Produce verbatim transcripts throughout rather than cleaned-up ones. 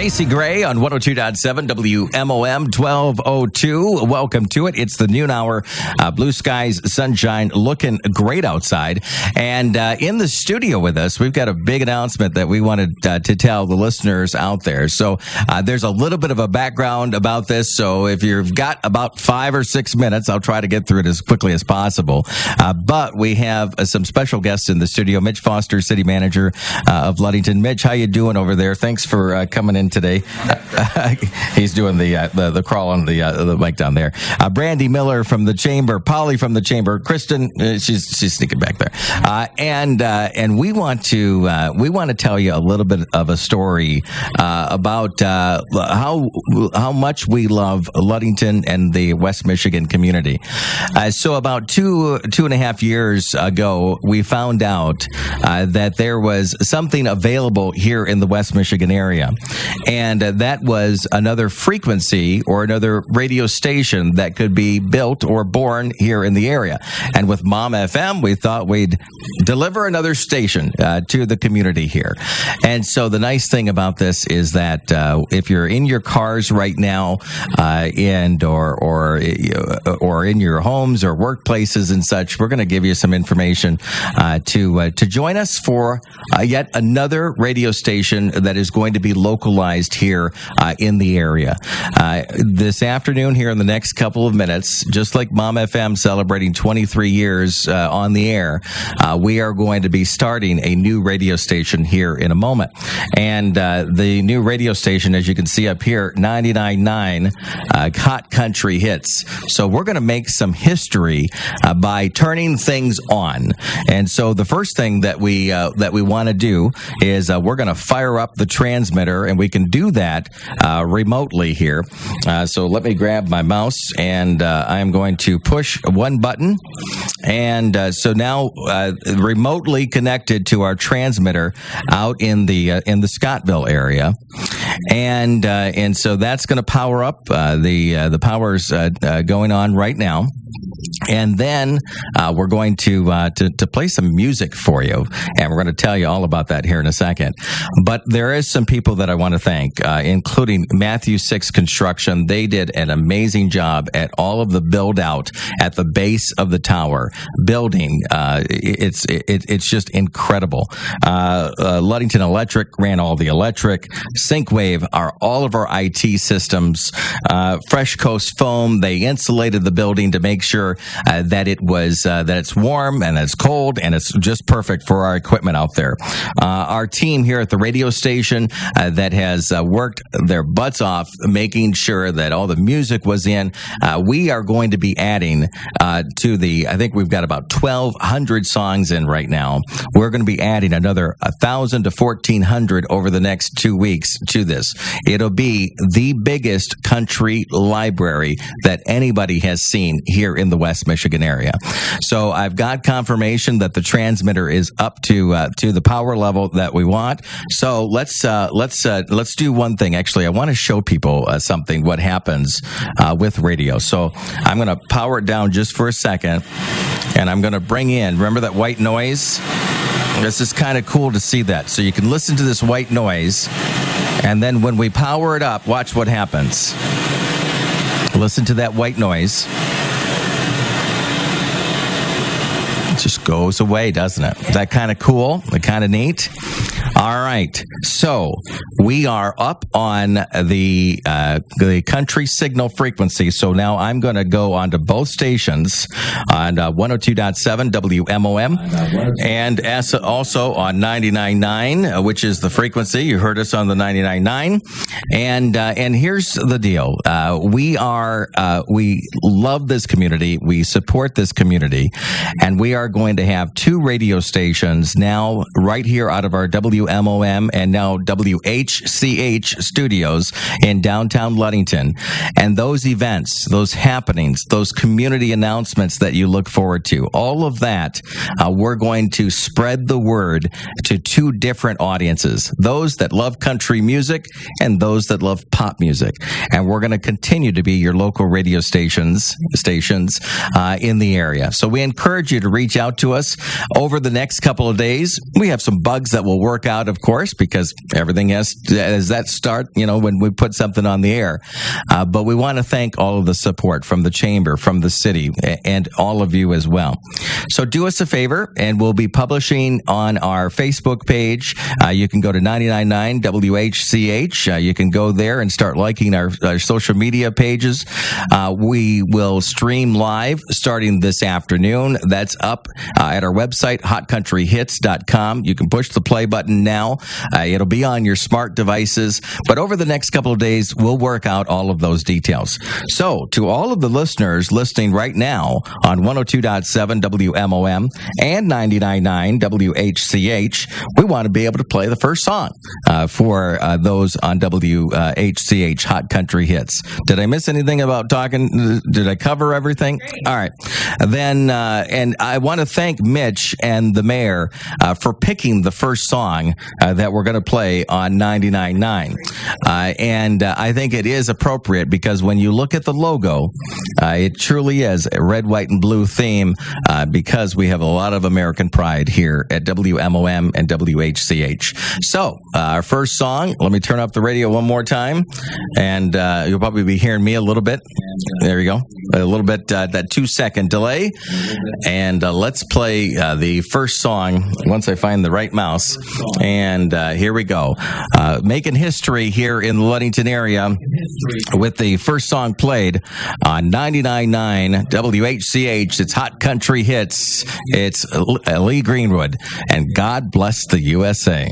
Macy Gray on one oh two point seven W M O M twelve oh two. Welcome to it. It's the noon hour. Uh, blue skies, sunshine, looking great outside. And uh, in the studio with us, we've got a big announcement that we wanted uh, to tell the listeners out there. So uh, there's a little bit of a background about this. So if you've got about five or six minutes, I'll try to get through it as quickly as possible. Uh, but we have uh, some special guests in the studio. Mitch Foster, City Manager uh, of Ludington. Mitch, how you doing over there? Thanks for uh, coming in today. He's doing the, uh, the the crawl on the uh, the mic down there. Uh, Brandy Miller from the Chamber, Polly from the Chamber, Kristen, uh, she's she's sneaking back there, uh, and uh, and we want to uh, we want to tell you a little bit of a story uh, about uh, how how much we love Ludington and the West Michigan community. Uh, so about two two and a half years ago, we found out uh, that there was something available here in the West Michigan area. And uh, that was another frequency or another radio station that could be built or born here in the area. And with Mom F M, we thought we'd deliver another station uh, to the community here. And so the nice thing about this is that uh, if you're in your cars right now, uh, and or or or in your homes or workplaces and such, we're going to give you some information uh, to uh, to join us for uh, yet another radio station that is going to be localized here uh, in the area. Uh, this afternoon, here in the next couple of minutes, just like Mom F M celebrating twenty-three years uh, on the air, uh, we are going to be starting a new radio station here in a moment. And uh, the new radio station, as you can see up here, ninety-nine point nine uh, Hot Country Hits. So we're going to make some history uh, by turning things on. And so the first thing that we uh, that we want to do is uh, we're going to fire up the transmitter, and we can do that uh, remotely here. Uh, so let me grab my mouse, and uh, I'm going to push one button. And uh, so now uh, remotely connected to our transmitter out in the uh, in the Scottville area. And uh, and so that's going to power up. Uh, the uh, the power's uh, uh, going on right now. And then uh, we're going to, uh, to to play some music for you, and we're going to tell you all about that here in a second. But there is some people that I want to thank, uh, including Matthew Six Construction. They did an amazing job at all of the build out at the base of the tower building. Uh, it's it, it's just incredible. Uh, uh, Ludington Electric ran all the electric. Synkwave are all of our I T systems. Uh, Fresh Coast Foam, they insulated the building to make sure Uh, that it was uh, that it's warm and it's cold and it's just perfect for our equipment out there. Uh, our team here at the radio station uh, that has uh, worked their butts off making sure that all the music was in. Uh, we are going to be adding uh, to the. I think we've got about twelve hundred songs in right now. We're going to be adding another one thousand to fourteen hundred over the next two weeks to this. It'll be the biggest country library that anybody has seen here in the West Michigan area. So I've got confirmation that the transmitter is up to uh, to the power level that we want. So let's uh, let's uh, let's do one thing. Actually, I want to show people uh, something. What happens uh, with radio? So I'm going to power it down just for a second, and I'm going to bring in. Remember that white noise? This is kind of cool to see that. So you can listen to this white noise, and then when we power it up, watch what happens. Listen to that white noise. It just goes away, doesn't it? Is that kind of cool? Kind of neat? All right. So we are up on the uh, the country signal frequency. So now I'm going to go onto both stations on uh, one oh two point seven W M O M and as also on ninety-nine point nine, which is the frequency. You heard us on the ninety-nine point nine. And uh, and here's the deal. Uh, we are uh, we love this community. We support this community, and we are going to have two radio stations now right here out of our W M O M and now W H C H studios in downtown Ludington. And those events, those happenings, those community announcements that you look forward to, all of that, uh, we're going to spread the word to two different audiences, those that love country music and those that love pop music. And we're going to continue to be your local radio stations stations uh, in the area. So we encourage you to reach out to us over the next couple of days. We have some bugs that will work work out, of course, because everything has as that start, you know, when we put something on the air. Uh, but we want to thank all of the support from the chamber, from the city, and all of you as well. So do us a favor, and we'll be publishing on our Facebook page. Uh, you can go to ninety-nine point nine W H C H. Uh, you can go there and start liking our, our social media pages. Uh, we will stream live starting this afternoon. That's up uh, at our website, hot country hits dot com. You can push the play button now. Uh, it'll be on your smart devices. But over the next couple of days, we'll work out all of those details. So to all of the listeners listening right now on one oh two point seven W M O M and ninety-nine point nine W H C H, we want to be able to play the first song uh, for uh, those on W H C H Hot Country Hits. Did I miss anything about talking? Did I cover everything? Great. All right. Then, uh, and I want to thank Mitch and the mayor uh, for picking the first song uh, that we're going to play on ninety-nine point nine. Uh, and uh, I think it is appropriate because when you look at the logo, uh, it truly is a red, white, and blue theme uh, because we have a lot of American pride here at W M O M and W H C H. So, uh, our first song, let me turn up the radio one more time, and uh, you'll probably be hearing me a little bit. There you go. A little bit, uh, that two-second delay. And uh, let's play uh, the first song once I find the right mouse. And uh, here we go. Uh, making history here in the Ludington area with the first song played on ninety-nine point nine W H C H. It's Hot Country Hits. It's Lee Greenwood. And God bless the U S A.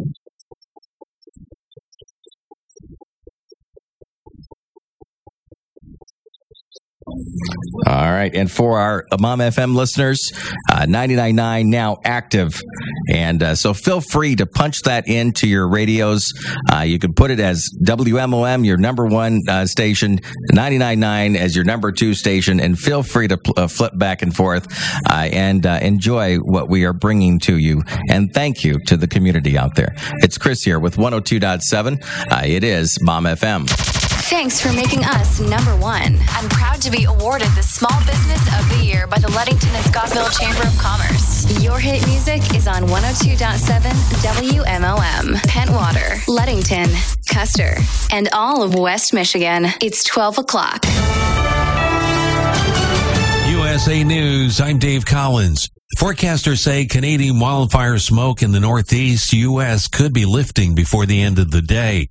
All right. And for our Mom F M listeners, uh, ninety-nine point nine now active. And uh, so feel free to punch that into your radios. Uh, you can put it as W M O M, your number one uh, station, ninety-nine point nine as your number two station, and feel free to pl- uh, flip back and forth uh, and uh, enjoy what we are bringing to you. And thank you to the community out there. It's Chris here with one oh two point seven. Uh, it is Mom F M. Thanks for making us number one. I'm proud to be awarded the Small Business of the Year by the Ludington and Scottville Chamber of Commerce. Your hit music is on one oh two point seven W M O M. Pentwater, Ludington, Custer, and all of West Michigan. It's twelve o'clock. U S A News, I'm Dave Collins. Forecasters say Canadian wildfire smoke in the northeast U S could be lifting before the end of the day.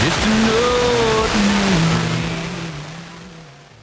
Just to know